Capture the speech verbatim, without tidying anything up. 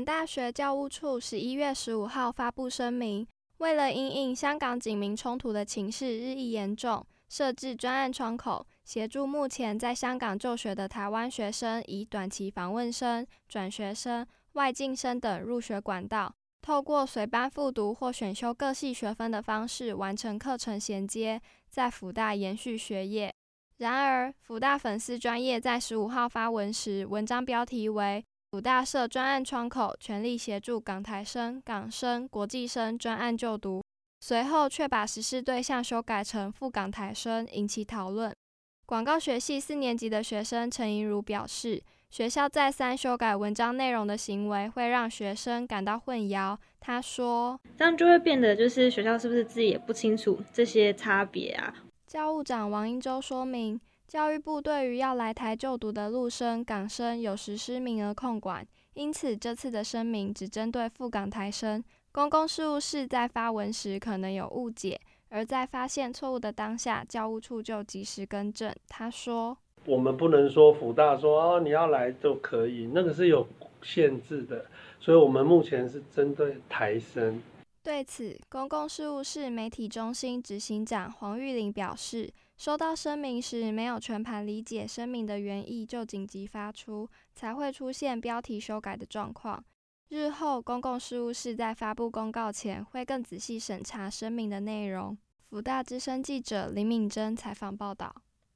南大学教务处十一月十五号发布声明，为了因应香港警民冲突的情势日益严重，设置专案窗口，协助目前在香港就学的台湾学生以短期访问生、转学生、外境生等入学管道，透过随班复读或选修各系学分的方式完成课程衔接，在辅大延续学业。然而，辅大粉丝专页在十五号发文时，文章标题为辅大设专案窗口，全力协助港台生、港生、国际生专案就读，随后却把实施对象修改成赴港台生，引起讨论。广告学系四年级的学生陈莹如表示，学校再三修改文章内容的行为会让学生感到混淆。他说， 这样就会变得就是学校是不是自己也不清楚这些差别啊？ 教务长王英洲说明，教育部对于要来台就读的陆生、港生有实施名额控管，因此这次的声明只针对赴港台生。公共事务室在发文时可能有误解，而在发现错误的当下，教务处就及时更正。他说， 我们不能说辅大说哦你要来就可以，那个是有限制的，所以我们目前是针对台生。 对此，公共事务室媒体中心执行长黄玉玲表示，收到声明时没有全盘理解声明的原意，就紧急发出，才会出现标题修改的状况。日后公共事务室在发布公告前，会更仔细审查声明的内容。辅大资深记者林敏珍采访报道。